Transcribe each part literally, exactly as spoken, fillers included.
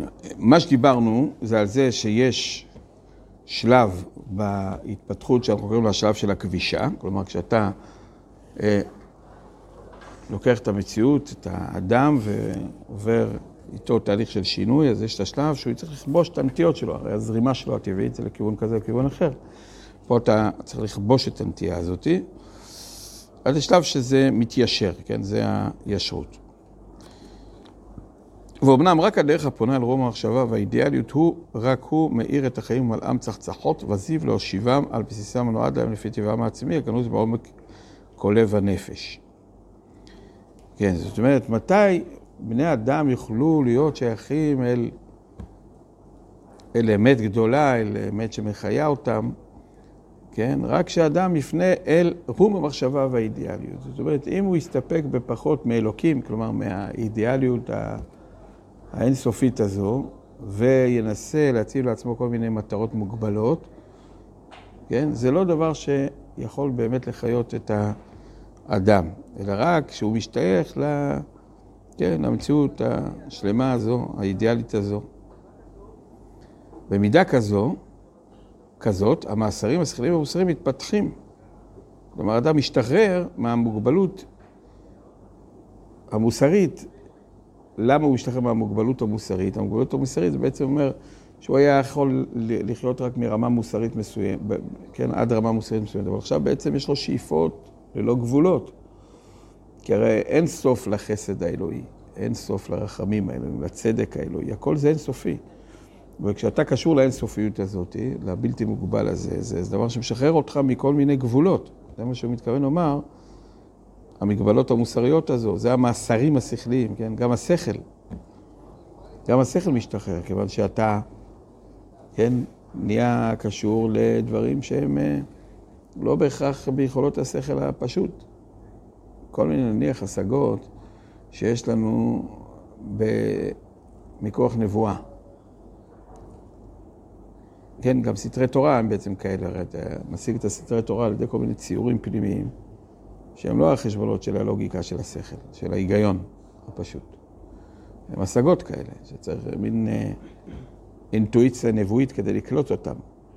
מה שדיברנו זה על זה שיש שלב בהתפתחות שאנחנו קוראים לו השלב של הכבישה, כלומר כשאתה אה, לוקח את המציאות, את האדם ועובר איתו תהליך של שינוי, אז יש את השלב שהוא צריך לכבוש את הנטיות שלו, הרי הזרימה שלו הטבעית זה לכיוון כזה לכיוון אחר. פה אתה צריך לכבוש את הנטייה הזאת, עד השלב שזה מתיישר, כן? זה הישרות. ואומנם רק הדרך הפונה אל רום המחשבה והאידיאליות הוא, רק הוא מאיר את החיים מלאם צחצחות וזיו להושיבם על בסיסם הנועד להם לפי טבעם העצמי, הכנוס בעומק כל לב הנפש. כן, זאת אומרת, מתי בני אדם יוכלו להיות שייכים אל, אל אמת גדולה, אל אמת שמחיה אותם, כן? רק שאדם יפנה אל רום המחשבה והאידיאליות. זאת אומרת, אם הוא יסתפק בפחות מאלוקים, כלומר מהאידיאליות האינסופית הזו, וינסה להציב לעצמו כל מיני מטרות מוגבלות, כן? זה לא דבר שיכול באמת לחיות את האדם, אלא רק שהוא משתייך ל... כן, למציאות השלמה הזו, האידיאלית הזו. במידה כזו, כזאת, המאסרים, השכלים והמוסרים מתפתחים. כלומר, האדם משתחרר מהמוגבלות המוסרית. למה הוא משתחרר מהמוגבלות המוסרית? המוגבלות המוסרית זה בעצם אומר שהוא היה יכול לחיות רק מרמה מוסרית מסוימת, כן, עד רמה מוסרית מסוימת. אבל עכשיו בעצם יש לו שאיפות ללא גבולות. כי הרי אין סוף לחסד האלוהי, אין סוף לרחמים האלוהים, לצדק האלוהי, הכל זה אין סופי. וכשאתה קשור לאין סופיות הזאת, לבלתי מוגבל הזה, זה, זה דבר שמשחרר אותך מכל מיני גבולות. זה מה שהוא מתכוון לומר, המגבלות המוסריות הזו, זה המאסרים השכליים, כן? גם השכל. גם השכל משתחרר, כיוון שאתה, כן, נהיה קשור לדברים שהם לא בהכרח ביכולות השכל הפשוט. כל מיני נניח השגות שיש לנו מכוח נבואה. כן, גם סתרי תורה הם בעצם כאלה, הרי אתה משיג את הסתרי תורה על ידי כל מיני ציורים פנימיים, שהם לא החשבונות של הלוגיקה של השכל, של ההיגיון הפשוט. הם השגות כאלה, שצריך מין אה, אינטואיציה נבואית כדי לקלוט אותם.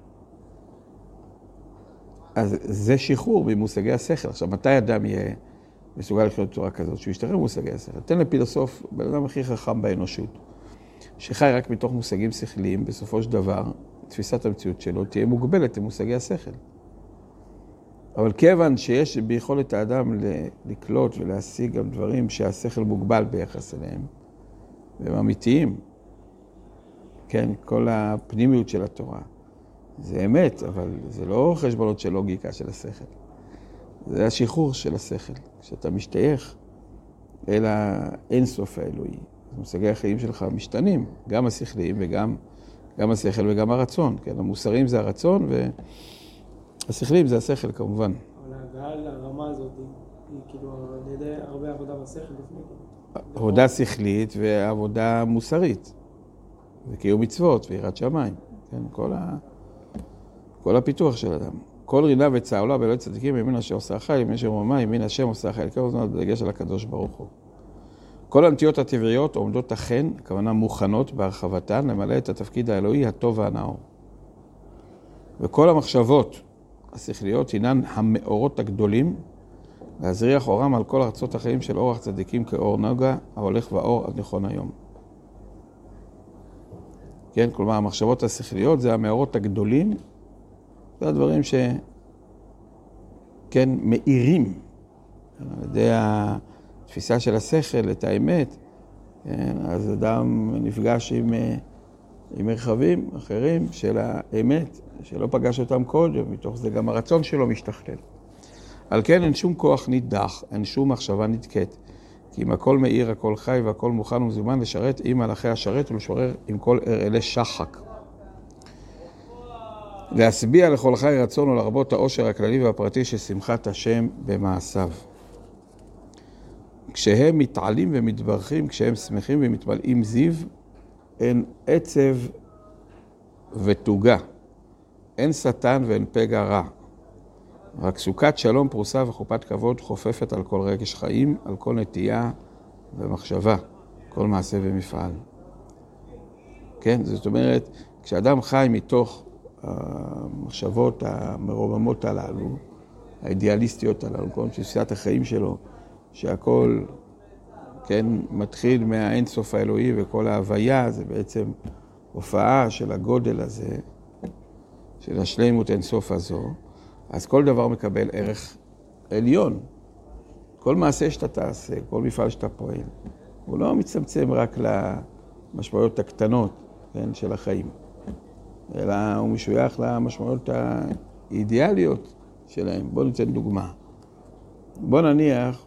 אז זה שחרור במושגי השכל. עכשיו, מתי אדם יהיה מסוגל לחיות בצורה כזאת? שהוא ישתחרר במושגי השכל. תן לפילוסוף, בן אדם הכי חכם באנושות, שחי רק מתוך מושגים שכליים, בסופו של דבר, תפיסת המציאות שלו תהיה מוגבלת למושגי השכל. אבל כיוון שיש ביכולת האדם לקלוט ולהשיג גם דברים שהשכל מוגבל ביחס אליהם, והם אמיתיים, כן, כל הפנימיות של התורה, זה אמת, אבל זה לא חשבונות של לוגיקה של השכל. זה השחרור של השכל, כשאתה משתייך אל האינסוף האלוהי. מושגי החיים שלך משתנים, גם השכליים וגם גם השכל וגם הרצון. כן, המוסריים זה הרצון והשכליים זה השכל כמובן. אבל ההגעה לרמה הזאת היא כאילו על ידי הרבה עבודה בשכל לפני. עבודה שכלית ועבודה מוסרית. וקיום מצוות ויראת שמיים. כן, כל ה... כל הפיתוח של אדם. כל רינה וצעולה ולא צדיקים ימין אשר עושה חי, ימין אשר ממה, ימין השם עושה חי. כל הזמן בדגש על הקדוש ברוך הוא. כל הנטיות הטבעיות עומדות אכן, הכוונה מוכנות בהרחבתן, למלא את התפקיד האלוהי הטוב והנאור. וכל המחשבות השכליות הינן המאורות הגדולים, להזריח אורם על כל ארצות החיים של אורח צדיקים כאור נגה, ההולך ואור עד נכון היום. כן, כלומר, המחשבות השכליות זה המאורות הגדולים, זה הדברים ש... כן, מאירים, על ידי התפיסה של השכל, את האמת, כן, אז אדם נפגש עם, עם מרחבים אחרים של האמת, שלא פגש אותם קודם, מתוך זה גם הרצון שלו משתכלל. על כן אין שום כוח נידח, אין שום מחשבה נדקת, כי אם הכל מאיר, הכל חי והכל מוכן ומזומן לשרת עם מלאכי השרת ולשורר עם כל ארעלי שחק. להשביע לכל חי רצון ולרבות העושר הכללי והפרטי של שמחת השם במעשיו. כשהם מתעלים ומתברכים, כשהם שמחים ומתמלאים זיו, אין עצב ותוגה, אין שטן ואין פגע רע. רק סוכת שלום פרוסה וחופת כבוד חופפת על כל רגש חיים, על כל נטייה ומחשבה, כל מעשה ומפעל. כן, זאת אומרת, כשאדם חי מתוך המחשבות המרוממות הללו, האידיאליסטיות הללו, כל תפיסת החיים שלו, שהכל, כן, מתחיל מהאינסוף האלוהי, וכל ההוויה זה בעצם הופעה של הגודל הזה, של השלימות אינסוף הזו, אז כל דבר מקבל ערך עליון. כל מעשה שאתה תעשה, כל מפעל שאתה פועל, הוא לא מצמצם רק למשמעויות הקטנות, כן, של החיים, אלא הוא משוייך למשמעויות האידיאליות שלהם. בואו ניתן דוגמה. בואו נניח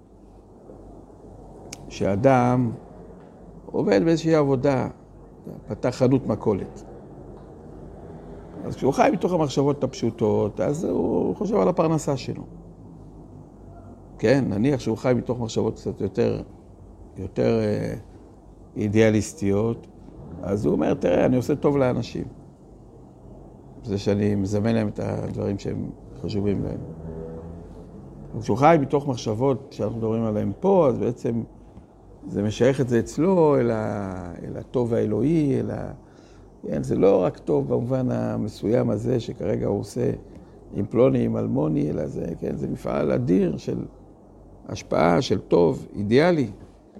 שאדם עובד באיזושהי עבודה, פתח חנות מכולת. אז כשהוא חי מתוך המחשבות הפשוטות, אז הוא חושב על הפרנסה שלו. כן, נניח שהוא חי מתוך מחשבות קצת יותר, יותר אידיאליסטיות, אז הוא אומר, תראה, אני עושה טוב לאנשים. זה שאני מזמן להם את הדברים שהם חשובים להם. כשהוא חי מתוך מחשבות שאנחנו מדברים עליהם פה, אז בעצם זה משייך את זה אצלו אל, ה... אל הטוב האלוהי, אל ה... כן, זה לא רק טוב במובן המסוים הזה שכרגע הוא עושה עם פלוני, עם אלמוני, אלא זה, כן, זה מפעל אדיר של השפעה, של טוב, אידיאלי.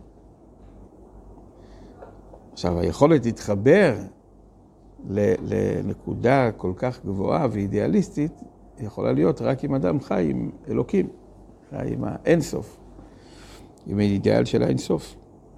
עכשיו, היכולת להתחבר לנקודה כל כך גבוהה ואידיאליסטית, יכולה להיות רק אם אדם חי עם אלוקים, חי עם האינסוף, עם האידיאל של האינסוף.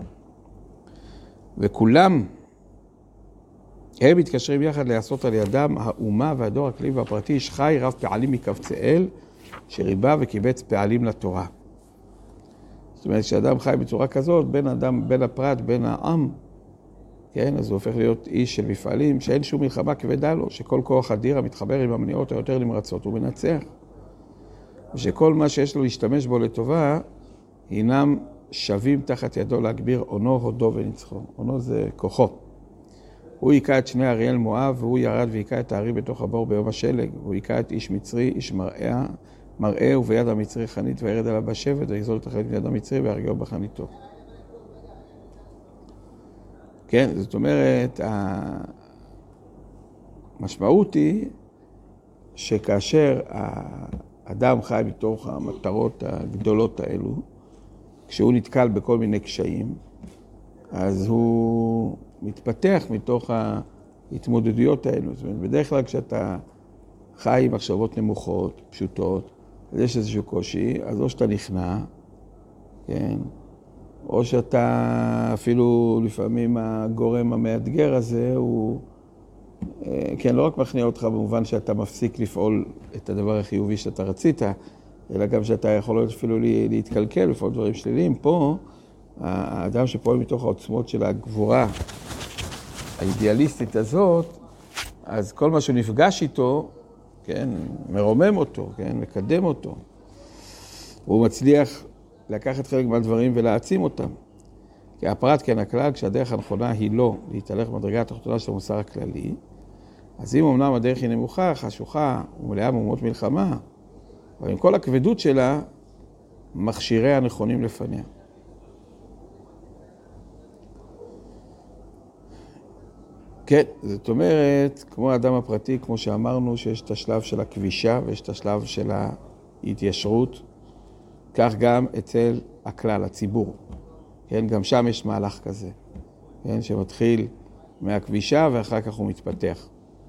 וכולם, הם מתקשרים יחד לעשות על ידם האומה והדור הכללי והפרטי, איש חי רב פעלים מקבצאל, שריבה וקיבץ פעלים לתורה. זאת אומרת, כשאדם חי בצורה כזאת, בין אדם, בין הפרט, בין העם, כן, אז הוא הופך להיות איש של מפעלים, שאין שום מלחמה כבדה לו, שכל כוח אדיר המתחבר עם המניעות היותר נמרצות, הוא מנצח. ושכל מה שיש לו להשתמש בו לטובה, הינם שווים תחת ידו להגביר עונו, הודו ונצחו. עונו זה כוחו. הוא היקע את שני אריאל מואב, והוא ירד ויקע את הארי בתוך הבור ביום השלג. הוא היקע את איש מצרי, איש מראה, מראה וביד המצרי חנית, וירד עליו בשבט, ויגזול את החנית ביד המצרי, וירגעו בחניתו. כן, זאת אומרת, המשמעות היא שכאשר האדם חי בתוך המטרות הגדולות האלו, כשהוא נתקל בכל מיני קשיים, אז הוא מתפתח מתוך ההתמודדויות האלו. זאת אומרת, בדרך כלל כשאתה חי עם מחשבות נמוכות, פשוטות, אז יש איזשהו קושי, אז או שאתה נכנע, כן, או שאתה אפילו לפעמים הגורם המאתגר הזה הוא, כן, לא רק מכניע אותך במובן שאתה מפסיק לפעול את הדבר החיובי שאתה רצית, אלא גם שאתה יכול אפילו להתקלקל, לפעול דברים שליליים. פה, האדם שפועל מתוך העוצמות של הגבורה האידיאליסטית הזאת, אז כל מה שהוא נפגש איתו, כן, מרומם אותו, כן, מקדם אותו. הוא מצליח לקחת חלק מהדברים ולהעצים אותם. כי הפרט כן הכלל, כשהדרך הנכונה היא לא להתהלך במדרגה התחתונה של המוסר הכללי, אז אם אמנם הדרך היא נמוכה, חשוכה ומלאה מהומות מלחמה, אבל עם כל הכבדות שלה, מכשיריה הנכונים לפניה. כן, זאת אומרת, כמו האדם הפרטי, כמו שאמרנו, שיש את השלב של הכבישה ויש את השלב של ההתיישרות, כך גם אצל הכלל, הציבור. כן, גם שם יש מהלך כזה, כן, שמתחיל מהכבישה ואחר כך הוא מתפתח.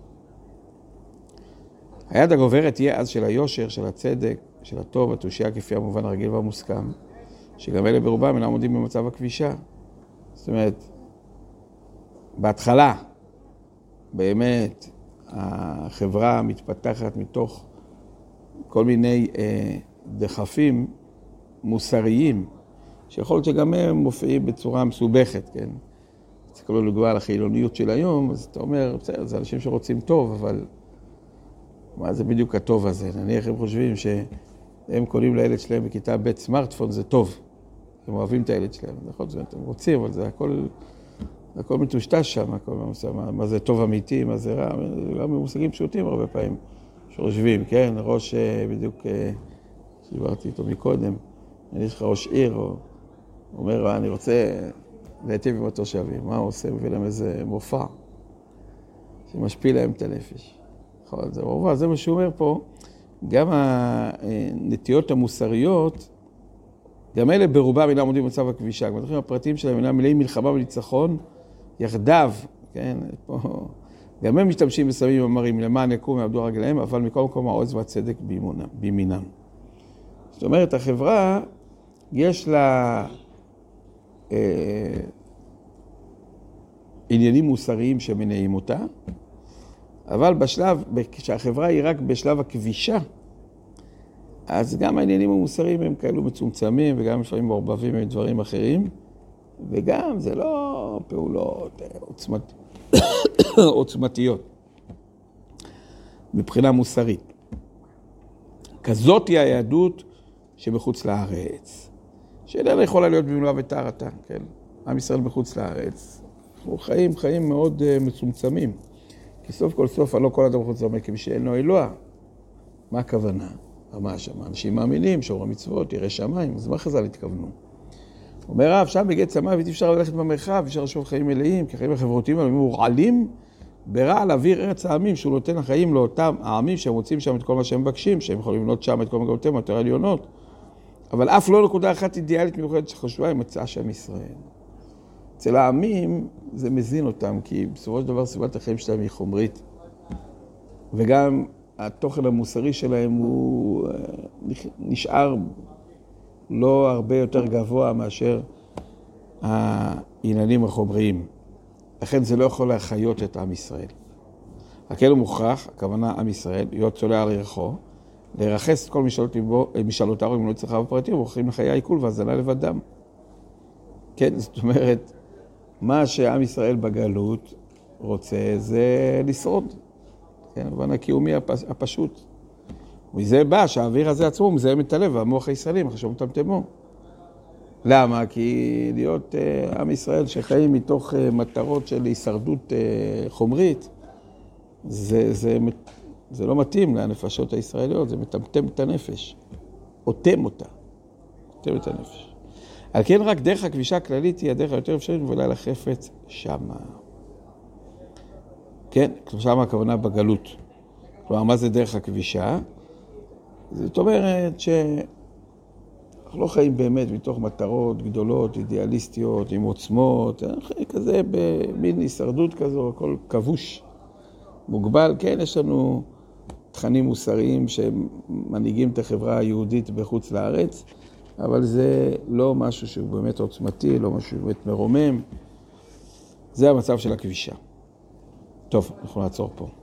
היד הגוברת תהיה אז של היושר, של הצדק, של הטוב, התושייה כפי המובן הרגיל והמוסכם, שגם אלה ברובם אינם עומדים במצב הכבישה. זאת אומרת, בהתחלה, באמת, החברה מתפתחת מתוך כל מיני אה, דחפים מוסריים, שיכול להיות שגם הם מופיעים בצורה מסובכת, כן? זה כל לגוע על החילוניות של היום, אז אתה אומר, בסדר, זה אנשים שרוצים טוב, אבל מה זה בדיוק הטוב הזה? נניח הם חושבים שהם קונים לילד שלהם בכיתה ב' סמארטפון, זה טוב. הם אוהבים את הילד שלהם, נכון? הם רוצים, אבל זה הכל, הכל מטושטש שם, הכל, מה, מה זה טוב אמיתי, מה זה רע, גם במושגים פשוטים הרבה פעמים, שחושבים, כן? ראש בדיוק, שדיברתי איתו מקודם, יש לך ראש עיר, הוא אומר, אני רוצה והיטיב עם התושבים. מה הוא עושה? מביא להם איזה מופע שמשפיל להם את הנפש. זה מובן, זה מה שהוא אומר פה. גם הנטיות המוסריות, גם אלה ברובם אינם עומדים במצב הכבישה. גם הדברים הפרטיים שלהם אינם מלאים מלחמה וניצחון יחדיו, כן? פה, גם הם משתמשים בסמים ומרים למען יקום מעבדו רגליהם, אבל מכל מקום העוז והצדק בימינם. זאת אומרת, החברה, יש לה אה, עניינים מוסריים שמנעים אותה, אבל בשלב, כשהחברה היא רק בשלב הכבישה, אז גם העניינים המוסריים הם כאלו מצומצמים, וגם לפעמים מעורבבים עם דברים אחרים, וגם זה לא פעולות עוצמת... עוצמתיות, מבחינה מוסרית. כזאת היא היהדות שבחוץ לארץ, שאיננה יכולה להיות במלואה וטהרתה, כן? עם ישראל בחוץ לארץ, אנחנו חיים חיים מאוד uh, מצומצמים, כי סוף כל סוף, לא כל אדם חוץ לארץ כמי שאין לו אלוה. מה הכוונה? מה שם? אנשים מאמינים, שומרי מצוות, יראי שמיים, אז מה חז"ל התכוונו? אומר רב, שם בגט שמוות אי אפשר ללכת במרחב, אפשר לשאול חיים מלאים, כי החיים החברותיים האלה מורעלים ברע על אוויר ארץ העמים, שהוא נותן החיים לאותם העמים שהם רוצים שם את כל מה שהם מבקשים, שהם יכולים לבנות שם את כל מגבותיהם, יותר עליונות, אבל אף לא נקודה אחת אידיאלית מיוחדת שחשובה היא מצאה שם ישראל. אצל העמים זה מזין אותם, כי בסופו של דבר סביבת החיים שלהם היא חומרית, וגם התוכן המוסרי שלהם הוא נשאר לא הרבה יותר גבוה מאשר העניינים החומריים. לכן זה לא יכול להחיות את עם ישראל. הכלל הוא מוכרח, הכוונה עם ישראל, להיות צולע על ירחו, לרחס את כל משאלותיו, אם לא צריכה בפרטים, והולכים לחיי העיכול והזנה לבדם. כן, זאת אומרת, מה שעם ישראל בגלות רוצה זה לשרוד. כן, אבל הקיומי הפשוט. וזה בא שהאוויר הזה עצמו מזהם את הלב, והמוח הישראלי מחשוב מטמטמו. למה? כי להיות uh, עם ישראל שחיים מתוך uh, מטרות של הישרדות uh, חומרית, זה, זה, זה לא מתאים לנפשות הישראליות, זה מטמטם את הנפש. אוטם אותה. אוטם את הנפש. על כן רק דרך הכבישה הכללית היא הדרך היותר אפשרית ואולי לחפץ שמה. כן, שמה הכוונה בגלות. כלומר, מה זה דרך הכבישה? זאת אומרת שאנחנו לא חיים באמת מתוך מטרות גדולות, אידיאליסטיות, עם עוצמות, אנחנו חיים כזה במין הישרדות כזו, הכל כבוש, מוגבל. כן, יש לנו תכנים מוסריים שמנהיגים את החברה היהודית בחוץ לארץ, אבל זה לא משהו שהוא באמת עוצמתי, לא משהו שבאמת מרומם. זה המצב של הכבישה. טוב, אנחנו נעצור פה.